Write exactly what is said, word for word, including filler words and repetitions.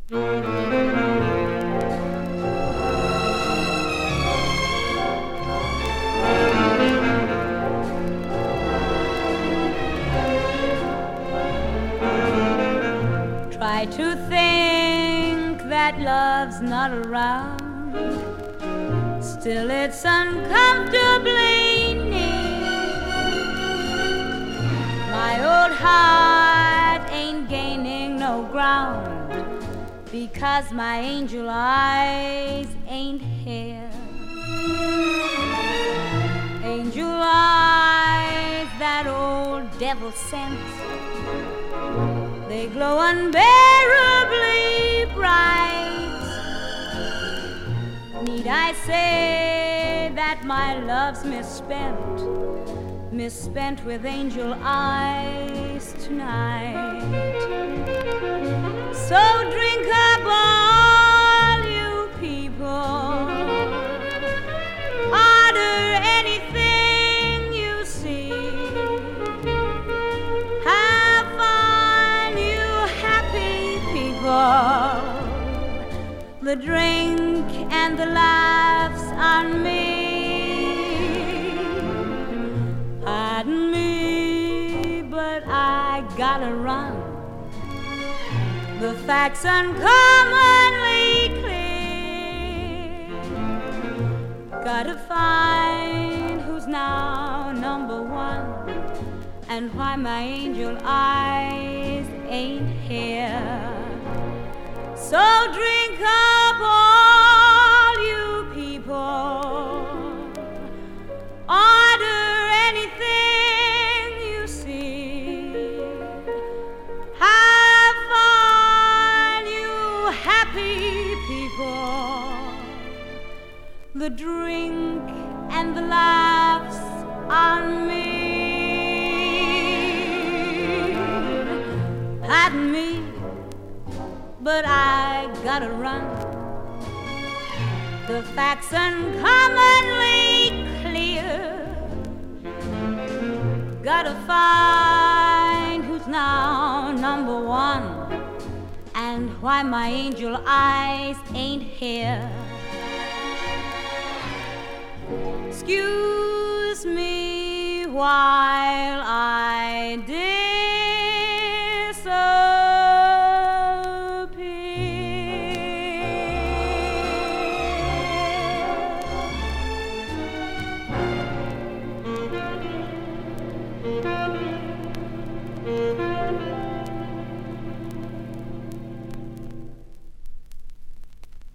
Try to think that love's not around, still it's uncomfortably near. My old heart ain't gaining no ground, because my angel eyes ain't here. Angel eyes that old devil sent, they glow unbearably bright. Need I say that my love's misspent, misspent with angel eyes tonight? So drink up, all you people, order anything you see. Have fun, you happy people. The drink and the laughs on me. Pardon me, but I gotta run. The facts uncommonly clear. Gotta find who's now number one, and why my angel eyes ain't here. So drink up, all you people, order anything you see. Have fun, you happy people. The drink and the laughs on me. Pardon me, but I gotta run. The facts uncommonly clear. Gotta find who's now number one, and why my angel eyes ain't here. Excuse me while I